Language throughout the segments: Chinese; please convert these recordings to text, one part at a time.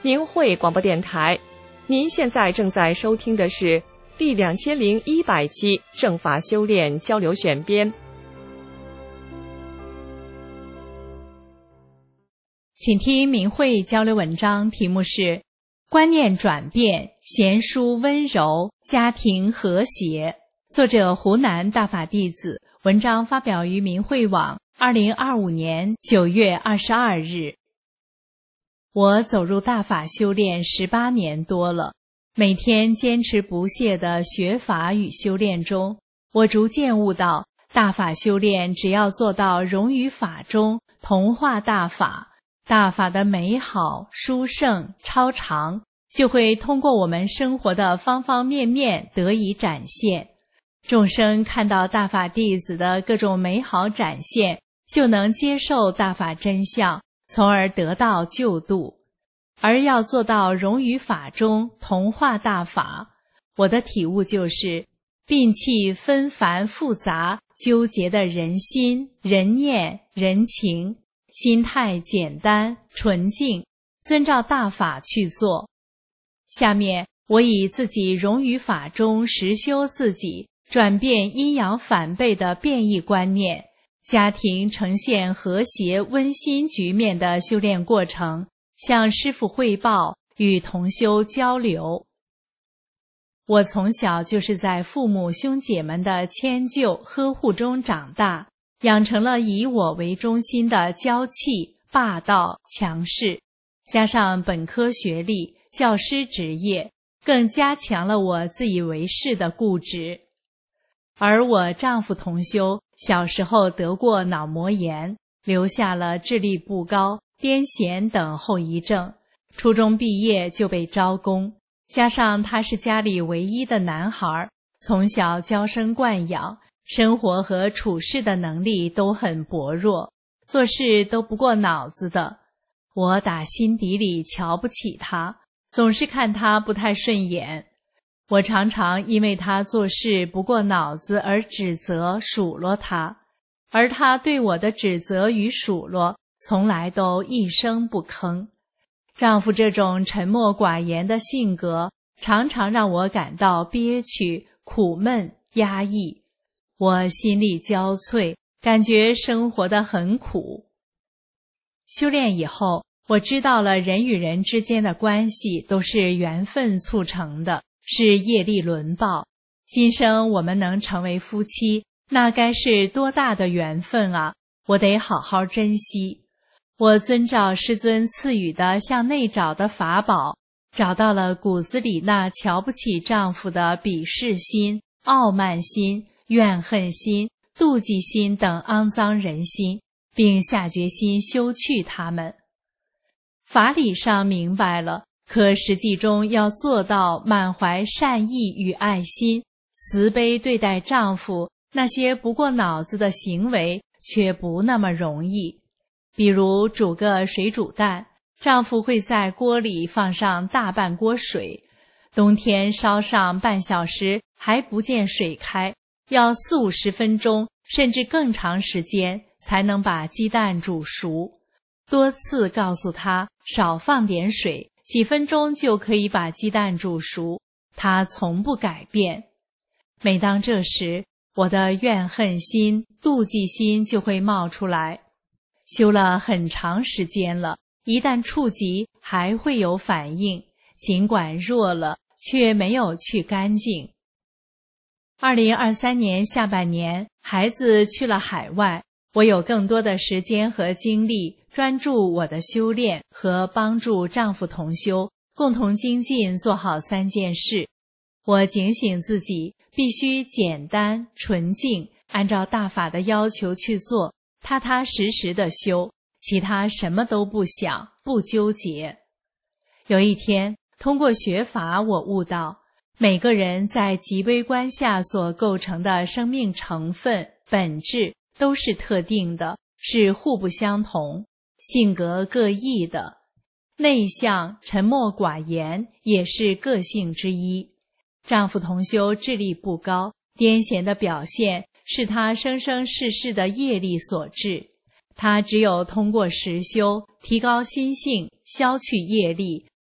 明慧广播电台。您现在正在收听的是第2100期正法修炼交流选编。 请听明慧交流文章，题目是观念转变，贤淑温柔，家庭和谐。作者湖南大法弟子，文章发表于明慧网2025年9月22日。我走入大法修炼18年多了，每天坚持不懈的学法与修炼中，我逐渐悟到，大法修炼只要做到融于法中，同化大法，大法的美好、殊胜、超常，就会通过我们生活的方方面面得以展现。众生看到大法弟子的各种美好展现，就能接受大法真相，从而得到救度。而要做到融于法中，同化大法，我的体悟就是摒弃纷繁复杂、纠结的人心、人念、人情，心态简单纯净，遵照大法去做。下面我以自己融于法中实修自己，转变阴阳反背的变异观念，家庭呈现和谐温馨局面的修炼过程，向师父汇报，与同修交流。我从小就是在父母兄姐们的迁就呵护中长大，养成了以我为中心的娇气、霸道、强势，加上本科学历、教师职业，更加强了我自以为是的固执。而我丈夫同修小时候得过脑膜炎，留下了智力不高、癫痫等后遗症，初中毕业就被招工，加上他是家里唯一的男孩，从小娇生惯养，生活和处事的能力都很薄弱，做事都不过脑子的。我打心底里瞧不起他，总是看他不太顺眼。我常常因为他做事不过脑子而指责数落他，而他对我的指责与数落从来都一声不吭。丈夫这种沉默寡言的性格，常常让我感到憋屈、苦闷、压抑。我心力交瘁，感觉生活得很苦。修炼以后，我知道了人与人之间的关系都是缘分促成的，是业力轮报。今生我们能成为夫妻，那该是多大的缘分啊！我得好好珍惜。我遵照师尊赐予的向内找的法宝，找到了骨子里那瞧不起丈夫的鄙视心、傲慢心、怨恨心、妒忌心等肮脏人心，并下决心修去它们。法理上明白了，可实际中要做到满怀善意与爱心，慈悲对待丈夫那些不过脑子的行为，却不那么容易。比如煮个水煮蛋，丈夫会在锅里放上大半锅水，冬天烧上半小时还不见水开，要40-50分钟甚至更长时间才能把鸡蛋煮熟。多次告诉他少放点水，几分钟就可以把鸡蛋煮熟，他从不改变。每当这时，我的怨恨心、妒忌心就会冒出来。修了很长时间了，一旦触及还会有反应，尽管弱了，却没有去干净。2023年下半年，孩子去了海外，我有更多的时间和精力专注我的修炼和帮助丈夫同修，共同精进做好3件事。我警醒自己，必须简单纯净，按照大法的要求去做，踏踏实实的修，其他什么都不想，不纠结。有一天，通过学法，我悟到，每个人在极微观下所构成的生命成分、本质都是特定的，是互不相同，性格各异的。内向、沉默寡言也是个性之一。丈夫同修智力不高，癫痫的表现是他生生世世的业力所致。他只有通过实修，提高心性，消去业力，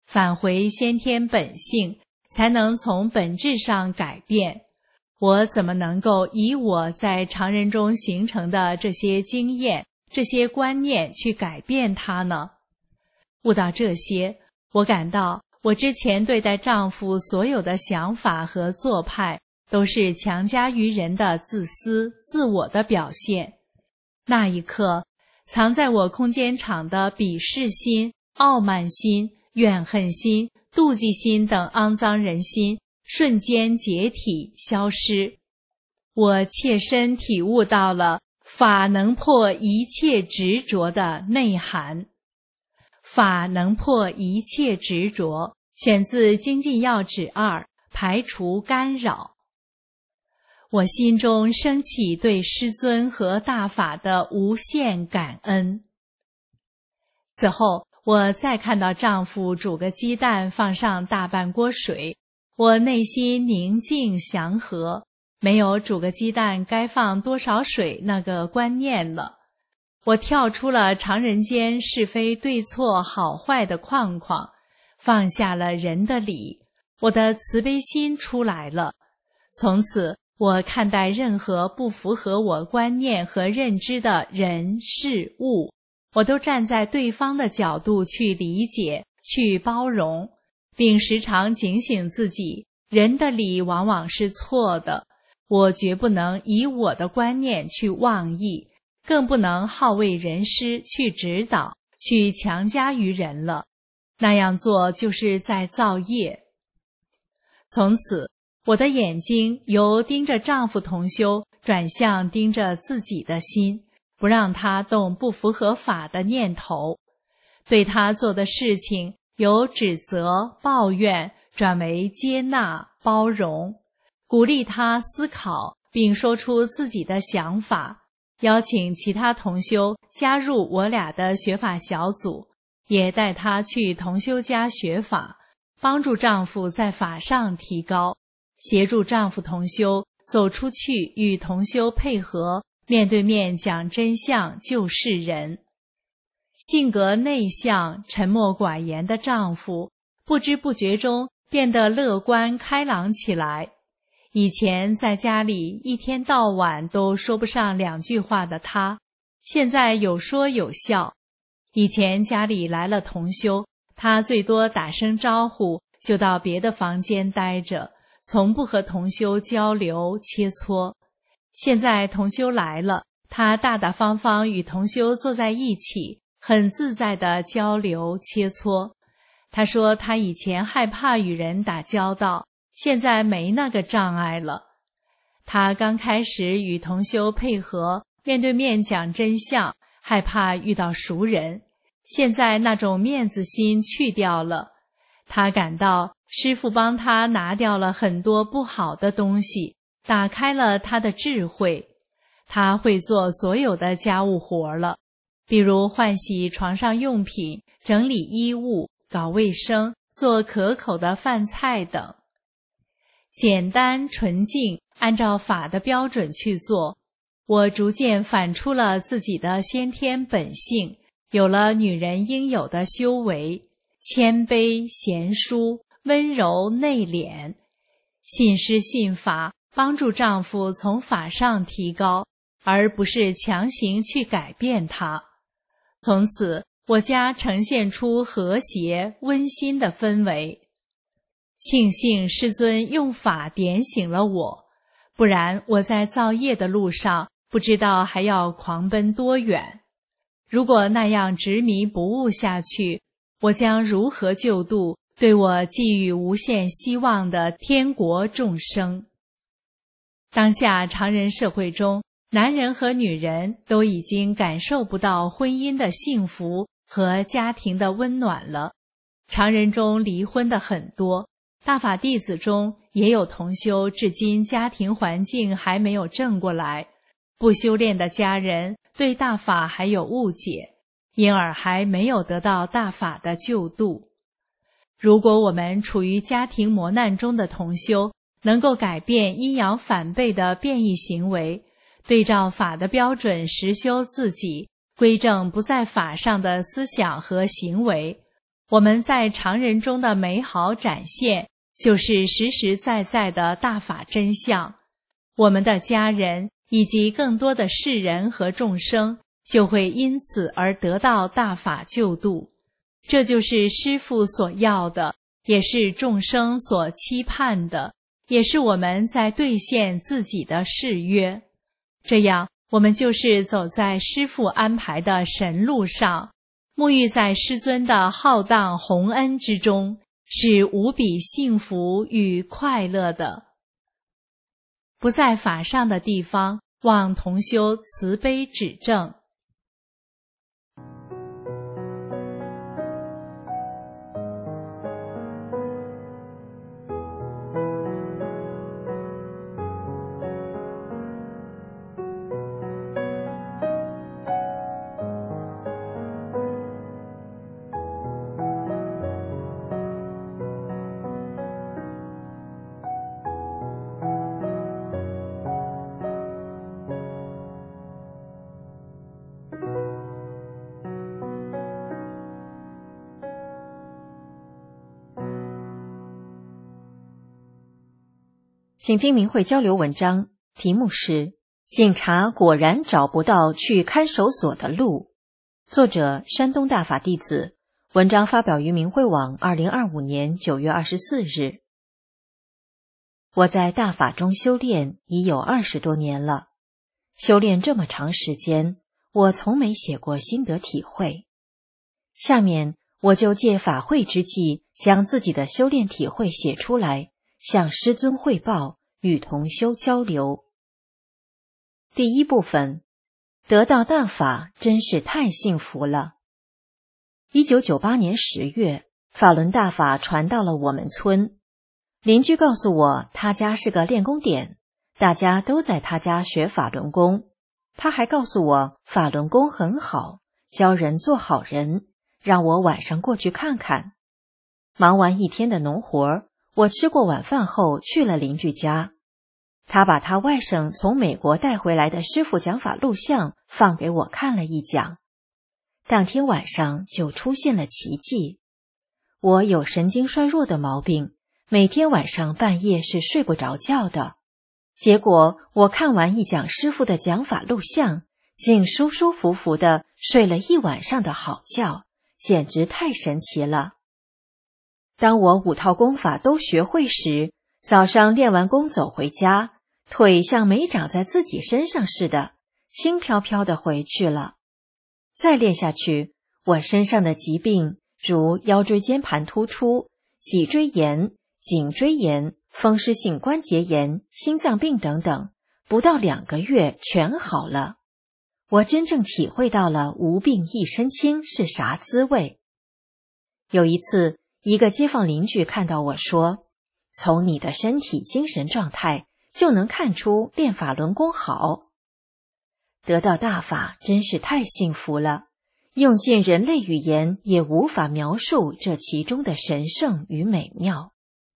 返回先天本性，才能从本质上改变。我怎么能够以我在常人中形成的这些经验、这些观念去改变它呢？悟到这些，我感到我之前对待丈夫所有的想法和做派，都是强加于人的自私、自我的表现。那一刻，藏在我空间场的鄙视心、傲慢心、怨恨心、妒忌心等肮脏人心瞬间解体消失。我切身体悟到了法能破一切执着的内涵。法能破一切执着，选自《精进要旨2》，排除干扰。我心中升起对师尊和大法的无限感恩。此后，我再看到丈夫煮个鸡蛋放上大半锅水，我内心宁静祥和，没有煮个鸡蛋该放多少水那个观念了。我跳出了常人间是非对错好坏的框框，放下了人的理，我的慈悲心出来了。从此，我看待任何不符合我观念和认知的人事物，我都站在对方的角度去理解、去包容，并时常警醒自己，人的理往往是错的，我绝不能以我的观念去妄议，更不能好为人师去指导、去强加于人了，那样做就是在造业。从此，我的眼睛由盯着丈夫同修转向盯着自己的心，不让他动不符合法的念头，对他做的事情由指责、抱怨转为接纳、包容，鼓励他思考并说出自己的想法，邀请其他同修加入我俩的学法小组，也带他去同修家学法，帮助丈夫在法上提高，协助丈夫同修走出去与同修配合，面对面讲真相救世人。性格内向、沉默寡言的丈夫，不知不觉中变得乐观开朗起来。以前在家里一天到晚都说不上2句话的他，现在有说有笑。以前家里来了同修，他最多打声招呼就到别的房间待着，从不和同修交流切磋。现在同修来了，他大大方方与同修坐在一起，很自在地交流切磋。他说他以前害怕与人打交道，现在没那个障碍了。他刚开始与同修配合，面对面讲真相，害怕遇到熟人，现在那种面子心去掉了。他感到师父帮他拿掉了很多不好的东西，打开了他的智慧。他会做所有的家务活了，比如换洗床上用品、整理衣物、搞卫生、做可口的饭菜等。简单纯净，按照法的标准去做，我逐渐反出了自己的先天本性，有了女人应有的修为，谦卑、贤淑、温柔、内敛，信师信法，帮助丈夫从法上提高，而不是强行去改变他。从此，我家呈现出和谐、温馨的氛围。庆幸师尊用法点醒了我，不然我在造业的路上不知道还要狂奔多远。如果那样执迷不悟下去，我将如何救度对我寄予无限希望的天国众生？当下常人社会中，男人和女人都已经感受不到婚姻的幸福和家庭的温暖了。常人中离婚的很多，大法弟子中也有同修至今家庭环境还没有正过来，不修炼的家人对大法还有误解，因而还没有得到大法的救度。如果我们处于家庭磨难中的同修，能够改变阴阳反背的变异行为，对照法的标准实修自己，归正不在法上的思想和行为， 我们在常人中的美好展现，就是实实在在的大法真相。我们的家人以及更多的世人和众生，就会因此而得到大法救度。这就是师父所要的，也是众生所期盼的，也是我们在兑现自己的誓约。这样，我们就是走在师父安排的神路上，沐浴在师尊的浩荡宏恩之中，是无比幸福与快乐的。不在法上的地方，望同修慈悲指正。 请听明慧交流文章，题目是警察果然找不到去看守所的路，作者山东大法弟子，文章发表于明慧网2025年9月24日。我在大法中修炼已有20多年了，修炼这么长时间，我从没写过心得体会。下面我就借法会之际，将自己的修炼体会写出来，向师尊汇报，与同修交流。第一部分，得到大法真是太幸福了。1998年10月，法轮大法传到了我们村，邻居告诉我他家是个练功点，大家都在他家学法轮功。他还告诉我法轮功很好，教人做好人，让我晚上过去看看。忙完一天的农活，我吃过晚饭后去了邻居家，他把他外甥从美国带回来的师父讲法录像放给我看了一讲。当天晚上就出现了奇迹。我有神经衰弱的毛病，每天晚上半夜是睡不着觉的。结果我看完一讲师父的讲法录像，竟舒舒服服地睡了一晚上的好觉，简直太神奇了。当我5套功法都学会时，早上练完功走回家，腿像没长在自己身上似的，轻飘飘地回去了。再练下去，我身上的疾病如腰椎间盘突出、脊椎炎、颈椎炎、风湿性关节炎、心脏病等等，不到2个月全好了。我真正体会到了无病一身轻是啥滋味。有一次，一个街坊邻居看到我说，从你的身体精神状态就能看出练法轮功好。得到大法真是太幸福了，用尽人类语言也无法描述这其中的神圣与美妙。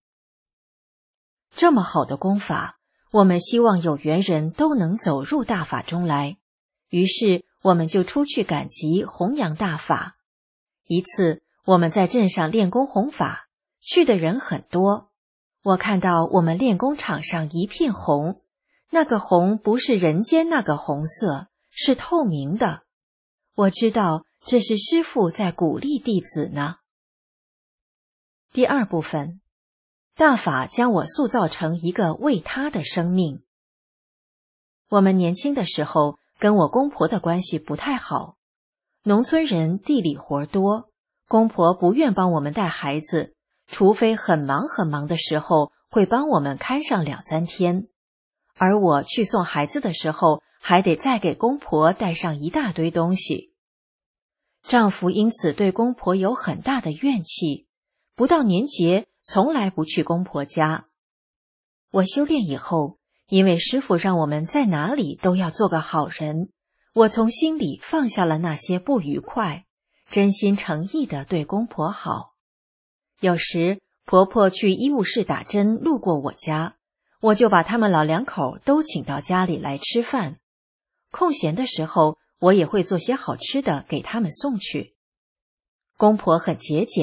这么好的功法，我们希望有缘人都能走入大法中来，于是我们就出去赶集弘扬大法。一次我们在镇上练功弘法，去的人很多。我看到我们练功场上一片红，那个红不是人间那个红色，是透明的。我知道这是师父在鼓励弟子呢。第二部分，大法将我塑造成一个为他的生命。我们年轻的时候跟我公婆的关系不太好，农村人地里活多，公婆不愿帮我们带孩子，除非很忙很忙的时候会帮我们看上2、3天，而我去送孩子的时候还得再给公婆带上一大堆东西。丈夫因此对公婆有很大的怨气，不到年节从来不去公婆家。我修炼以后，因为师父让我们在哪里都要做个好人，我从心里放下了那些不愉快，真心诚意地对公婆好。有时婆婆去医务室打针路过我家，我就把他们老2口都请到家里来吃饭。空闲的时候，我也会做些好吃的给他们送去。公婆很节俭，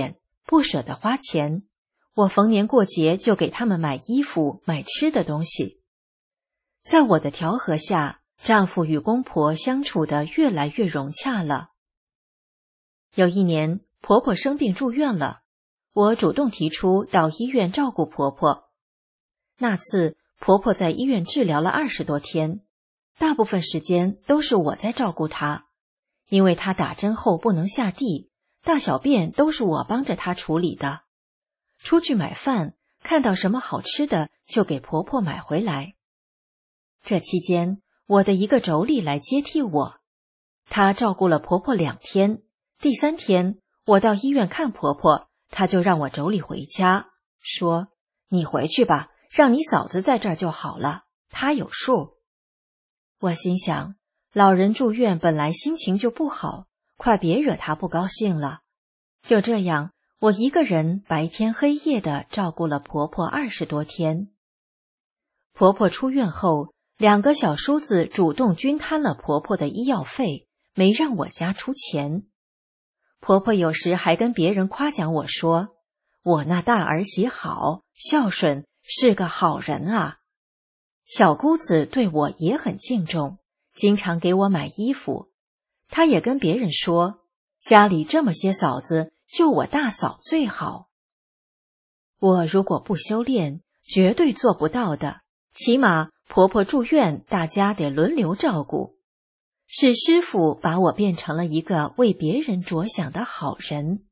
不舍得花钱，我逢年过节就给他们买衣服、买吃的东西。在我的调和下，丈夫与公婆相处得越来越融洽了。有一年，婆婆生病住院了，我主动提出到医院照顾婆婆。那次，婆婆在医院治疗了20多天，大部分时间都是我在照顾她，因为她打针后不能下地，大小便都是我帮着她处理的。出去买饭，看到什么好吃的就给婆婆买回来。这期间，我的一个妯娌来接替我，她照顾了婆婆2天，第3天我到医院看婆婆，她就让我妯娌回家，说：“你回去吧，让你嫂子在这儿就好了，她有数。”我心想，老人住院本来心情就不好，快别惹她不高兴了。就这样，我一个人白天黑夜地照顾了婆婆20多天。婆婆出院后，2个小叔子主动均摊了婆婆的医药费，没让我家出钱。婆婆有时还跟别人夸奖我说：“我那大儿媳好，孝顺，是个好人啊。”小姑子对我也很敬重，经常给我买衣服。她也跟别人说，家里这么些嫂子，就我大嫂最好。我如果不修炼，绝对做不到的，起码婆婆住院，大家得轮流照顾。是师父把我变成了一个为别人着想的好人。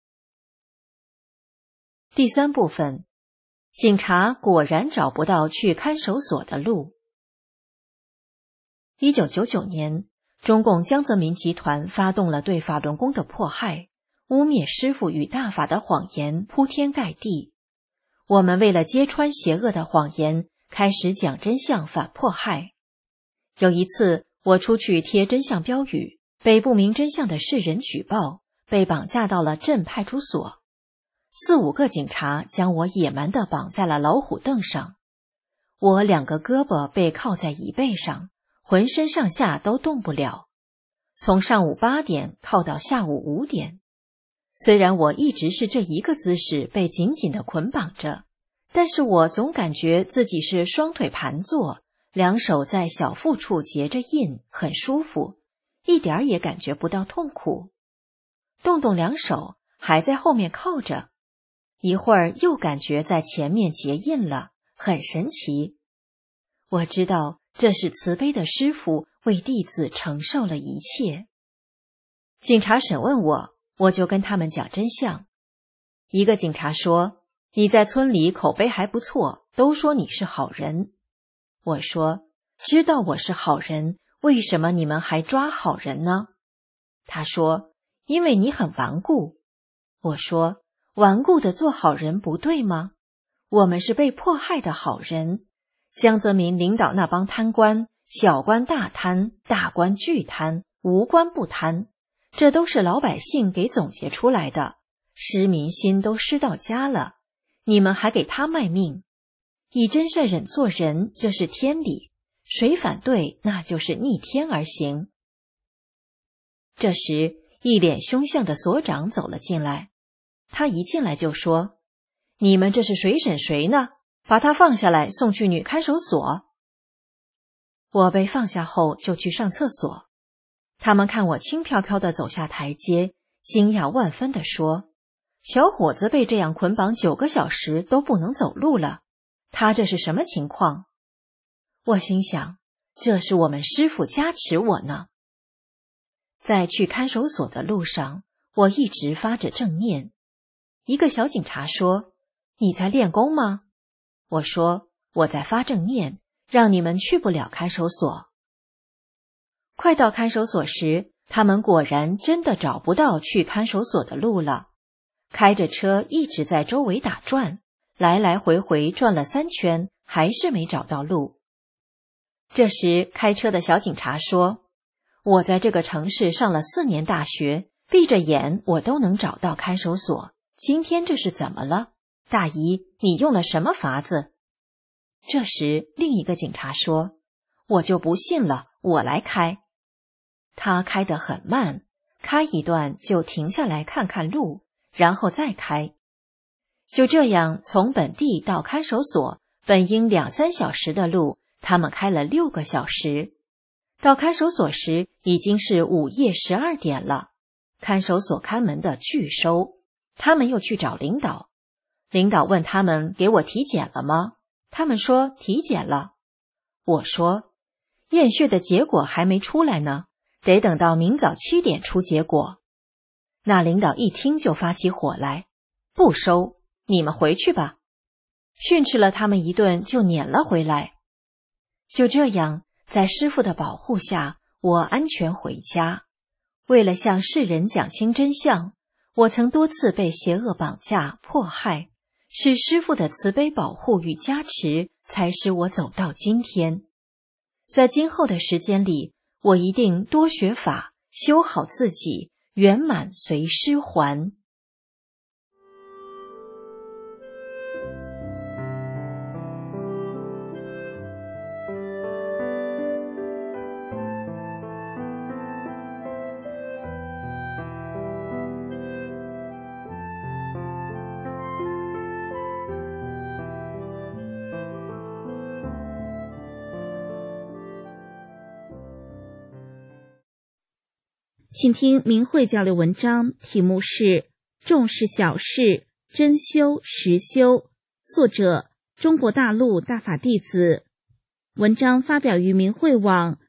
第3部分，警察果然找不到去看守所的路。1999年，中共江泽民集团发动了对法轮功的迫害，污蔑师父与大法的谎言铺天盖地。我们为了揭穿邪恶的谎言，开始讲真相反迫害。有一次，我出去贴真相标语，被不明真相的世人举报，被绑架到了镇派出所。4、5个警察将我野蛮地绑在了老虎凳上，我2个胳膊被铐在椅背上，浑身上下都动不了。从上午8点铐到下午5点。虽然我一直是这一个姿势被紧紧地捆绑着，但是我总感觉自己是双腿盘坐，2手在小腹处结着印，很舒服，一点儿也感觉不到痛苦。动动2手，还在后面靠着，一会儿又感觉在前面结印了，很神奇。我知道这是慈悲的师父为弟子承受了一切。警察审问我，我就跟他们讲真相。一个警察说：“你在村里口碑还不错，都说你是好人。”我说：“知道我是好人，为什么你们还抓好人呢？”他说：“因为你很顽固。”我说：“顽固的做好人不对吗？我们是被迫害的好人。江泽民领导那帮贪官，小官大贪，大官巨贪，无官不贪，这都是老百姓给总结出来的，失民心都失到家了，你们还给他卖命。以真善忍做人，这是天理，谁反对那就是逆天而行。”这时，一脸凶相的所长走了进来，他一进来就说：“你们这是谁审谁呢？把他放下来，送去女看守所。”我被放下后就去上厕所，他们看我轻飘飘地走下台阶，惊讶万分地说：“小伙子被这样捆绑9个小时都不能走路了，他这是什么情况？”我心想，这是我们师父加持我呢。在去看守所的路上，我一直发着正念。一个小警察说：“你在练功吗？”我说：“我在发正念，让你们去不了看守所。”快到看守所时，他们果然真的找不到去看守所的路了，开着车一直在周围打转，来来回回转了3圈，还是没找到路。这时开车的小警察说：“我在这个城市上了4年大学，闭着眼我都能找到看守所，今天这是怎么了？大姨，你用了什么法子？”这时另一个警察说：“我就不信了，我来开。”他开得很慢，开一段就停下来看看路， 然后再开。就这样，从本地到看守所本应2-3小时的路，他们开了6个小时。到看守所时已经是午夜12点了，看守所看门的拒收。他们又去找领导，领导问他们给我体检了吗？他们说体检了。我说验血的结果还没出来呢，得等到明早7点出结果。那领导一听就发起火来，不收，你们回去吧。训斥了他们一顿就撵了回来。就这样，在师父的保护下，我安全回家。为了向世人讲清真相，我曾多次被邪恶绑架迫害，是师父的慈悲保护与加持，才使我走到今天。在今后的时间里，我一定多学法，修好自己，圆满随师还。 请听明慧交流文章，题目是重视小事，真修实修，作者中国大陆大法弟子。文章发表于明慧网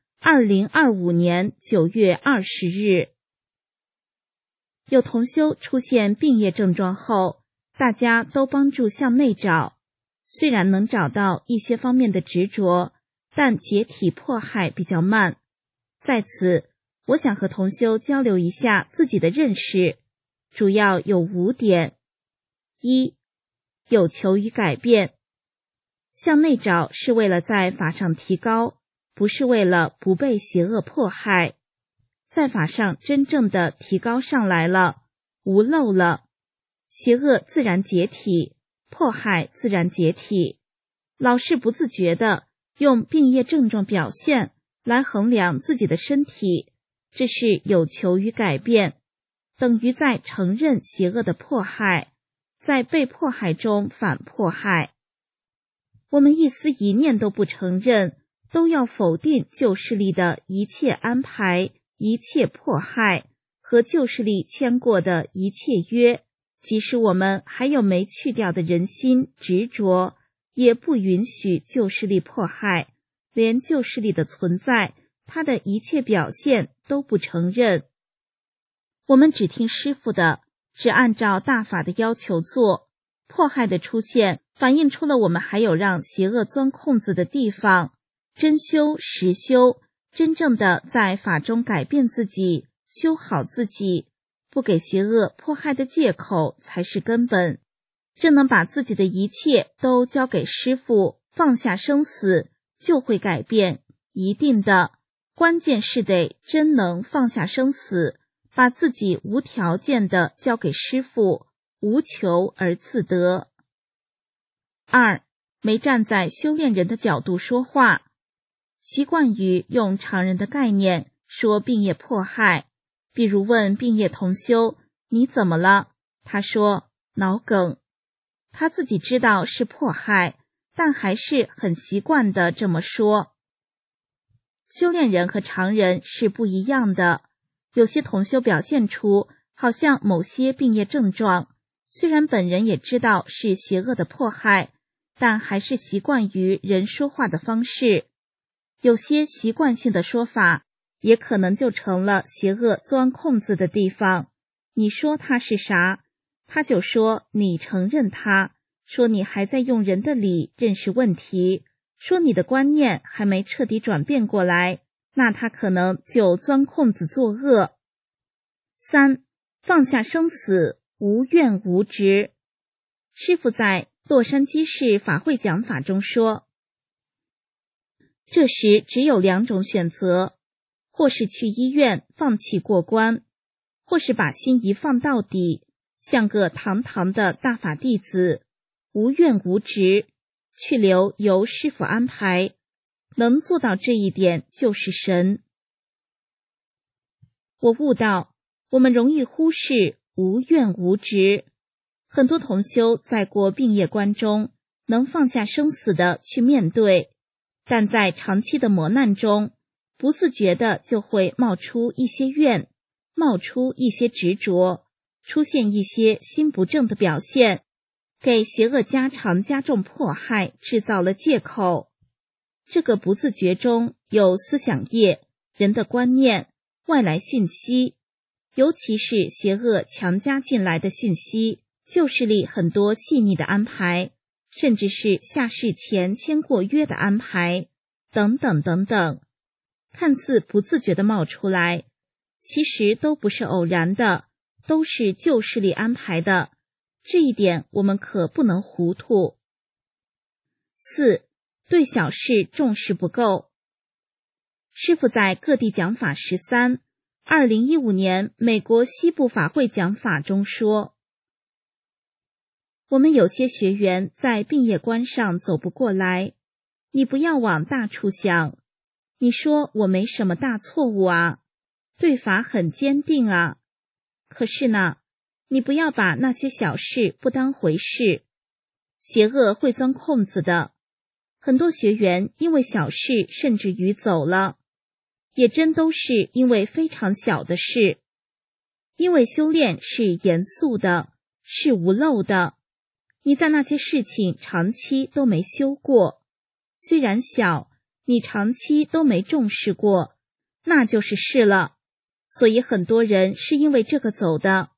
2025年9月20日。有同修出现病业症状后，大家都帮助向内找，虽然能找到一些方面的执着，但解体迫害比较慢。在此我想和同修交流一下自己的认识，主要有5点。1、有求于改变。向内找是为了在法上提高，不是为了不被邪恶迫害。在法上真正的提高上来了，无漏了，邪恶自然解体，迫害自然解体。老是不自觉的用病业症状表现来衡量自己的身体，这是有求于改变，等于在承认邪恶的迫害，在被迫害中反迫害。我们一丝一念都不承认，都要否定旧势力的一切安排，一切迫害和旧势力签过的一切约，即使我们还有没去掉的人心执着，也不允许旧势力迫害，连旧势力的存在，它的一切表现都不承认。我们只听师父的，只按照大法的要求做。迫害的出现反映出了我们还有让邪恶钻空子的地方。真修实修，真正的在法中改变自己，修好自己，不给邪恶迫害的借口才是根本。这能把自己的一切都交给师父，放下生死，就会改变，一定的。关键是得真能放下生死，把自己无条件的交给师父，无求而自得。2、没站在修炼人的角度说话，习惯于用常人的概念说病业迫害，比如问病业同修，你怎么了？他说脑梗。他自己知道是迫害，但还是很习惯的这么说。修炼人和常人是不一样的，有些同修表现出好像某些病业症状，虽然本人也知道是邪恶的迫害，但还是习惯于人说话的方式。有些习惯性的说法，也可能就成了邪恶钻空子的地方。你说他是啥？他就说你承认他，说你还在用人的理认识问题，说你的观念还没彻底转变过来，那他可能就钻空子作恶。3、放下生死，无怨无执。师父在洛杉矶市法会讲法中说，这时只有2种选择，或是去医院放弃过关，或是把心一放到底，像个堂堂的大法弟子，无怨无执，去留由师父安排。能做到这一点就是神。我悟到，我们容易忽视无怨无执。很多同修在过病业关中，能放下生死的去面对，但在长期的磨难中，不自觉的就会冒出一些怨，冒出一些执着，出现一些心不正的表现，给邪恶家常加重迫害制造了借口。这个不自觉中有思想业、人的观念、外来信息，尤其是邪恶强加进来的信息，旧世里很多细腻的安排，甚至是下世前签过约的安排，等等等等，看似不自觉地冒出来，其实都不是偶然的，都是旧世里安排的，这一点我们可不能糊涂。4. 对小事重视不够。师父在各地讲法13 2015年美国西部法会讲法中说，我们有些学员在病业关上走不过来，你不要往大处想，你说我没什么大错误啊，对法很坚定啊，可是呢，你不要把那些小事不当回事，邪恶会钻空子的。很多学员因为小事甚至于走了，也真都是因为非常小的事。因为修炼是严肃的，是无漏的，你在那些事情长期都没修过，虽然小，你长期都没重视过，那就是事了。所以很多人是因为这个走的。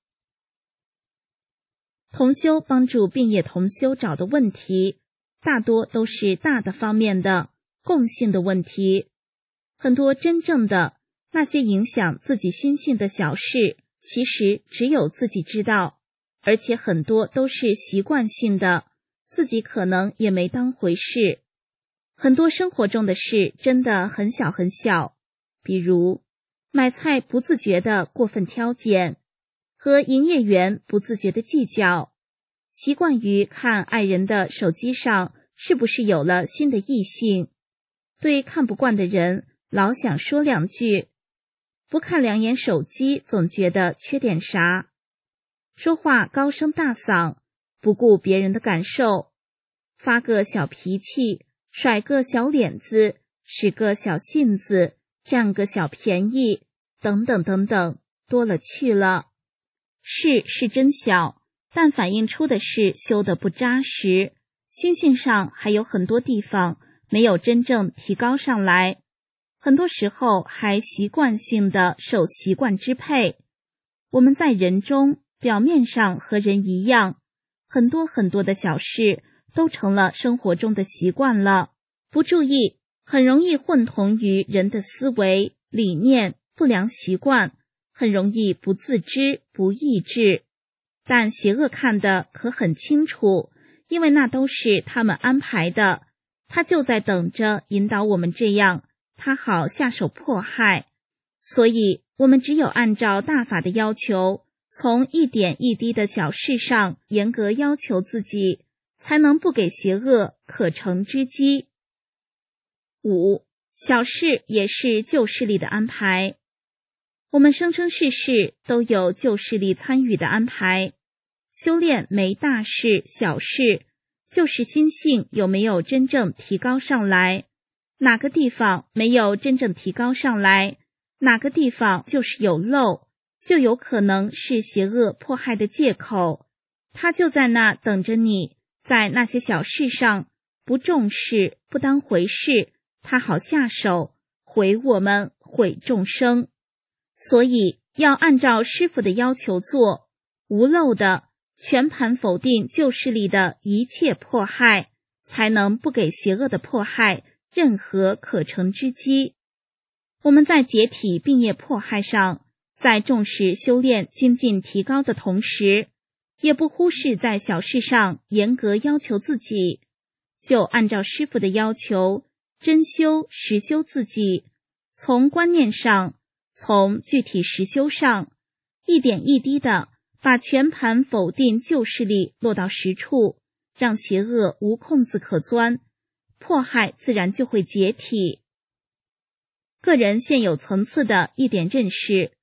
同修帮助病业同修找的问题，大多都是大的方面的共性的问题，很多真正的那些影响自己心性的小事，其实只有自己知道，而且很多都是习惯性的，自己可能也没当回事。很多生活中的事真的很小很小，比如买菜不自觉的过分挑拣，和营业员不自觉的计较，习惯于看爱人的手机上是不是有了新的异性，对看不惯的人老想说两句，不看两眼手机总觉得缺点啥，说话高声大嗓，不顾别人的感受，发个小脾气，甩个小脸子，使个小性子，占个小便宜，等等等等，多了去了。事是真小，但反映出的是修得不扎实，心性上还有很多地方没有真正提高上来，很多时候还习惯性的受习惯支配。我们在人中表面上和人一样，很多很多的小事都成了生活中的习惯了，不注意很容易混同于人的思维、理念、不良习惯，很容易不自知、不意志。但邪恶看得可很清楚，因为那都是他们安排的，他就在等着引导我们这样，他好下手迫害。所以我们只有按照大法的要求，从一点一滴的小事上严格要求自己，才能不给邪恶可乘之机。5. 小事也是旧势力的安排。我们生生世世都有旧势力参与的安排，修炼没大事小事，就是心性有没有真正提高上来，哪个地方没有真正提高上来，哪个地方就是有漏，就有可能是邪恶迫害的借口，他就在那等着你，在那些小事上不重视、不当回事，他好下手毁我们、毁众生。所以要按照师父的要求做，无漏的全盘否定旧势力的一切迫害，才能不给邪恶的迫害任何可乘之机。我们在解体病业迫害上，在重视修炼精进提高的同时，也不忽视在小事上严格要求自己，就按照师父的要求真修实修自己，从观念上，从具体实修上，一点一滴的把全盘否定旧势力落到实处，让邪恶无空子可钻，迫害自然就会解体。个人现有层次的一点认识，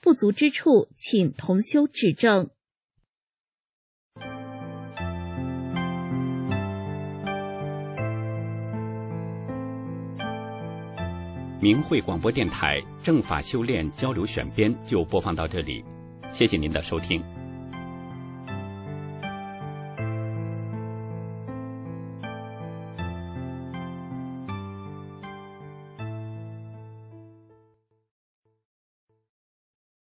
不足之处，请同修指正。 明慧广播电台正法修炼交流选编就播放到这里，谢谢您的收听。